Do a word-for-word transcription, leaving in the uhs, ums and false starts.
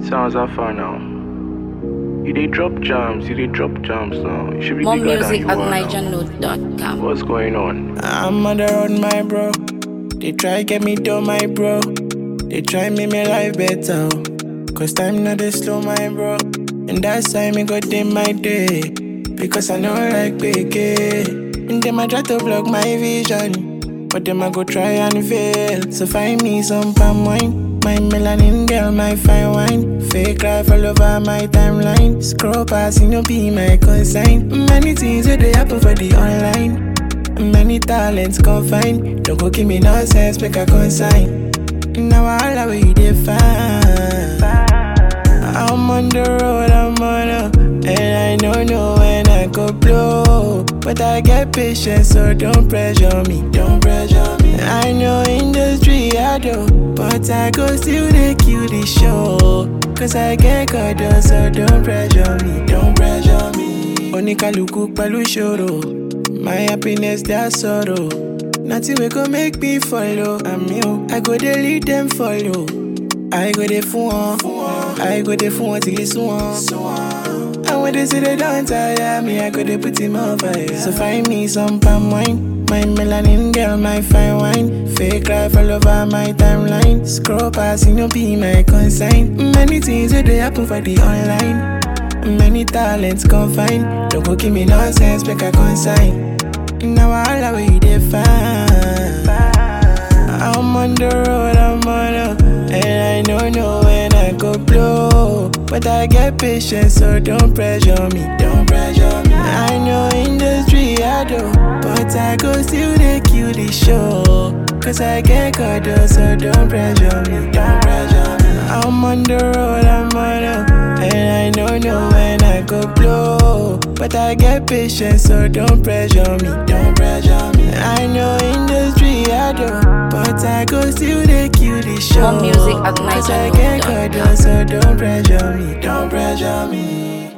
Sounds how far now. You dey drop jams, you dey drop jams now. You should be More bigger music than at you are now. niger note dot com. What's going on? I'm on the road, my bro. They try get me down, my bro. They try make me life better. Cause time not dey slow, my bro. And that's why me go day my day. Because I know like big and them I try to block my vision, but them I go try and fail. So find me some palm wine, my melanin girl, my fine wine. Fake life all over my timeline. Scroll past, you know be my consign. Many things that they happen for the online. Many talents confined. Don't go give me nonsense, make a consign. Now all the way they find. I'm on the road, I'm on up, and I don't know when I go blow. But I get patience, so don't pressure me, don't pressure me. I know industry I do, but I go still take you the show. Cause I get caught up, so don't pressure me, don't pressure me. Onika luku palu shoro, my happiness that's sorrow. Nothing we go make me follow, I'm you, I go dey lead them follow. I go dey fun, I go dey fun till it's one. And when they say they don't tire me, I go dey put him on fire. So find me some palm wine, my melanin girl, my fine wine. Fake life all over my timeline. Scroll past, you know be my consign. Many things that they happen for the online. Many talents confined. Don't go give me nonsense, make a consign. Now all the way they find. I'm on the road, I'm on up, and I don't know when I go blow. But I get patience, so don't pressure me, don't pressure me. I know industry I do, but I go still take you the show. Cause I get caught up, so don't pressure me, don't pressure me. I'm on the road, I'm on up, and I don't know when I go blow. But I get patience, so don't pressure me, don't pressure me. I know industry I do, but I go still take you the show. More music at Cause I niger get note dot caught com. up, so don't pressure me, don't pressure me.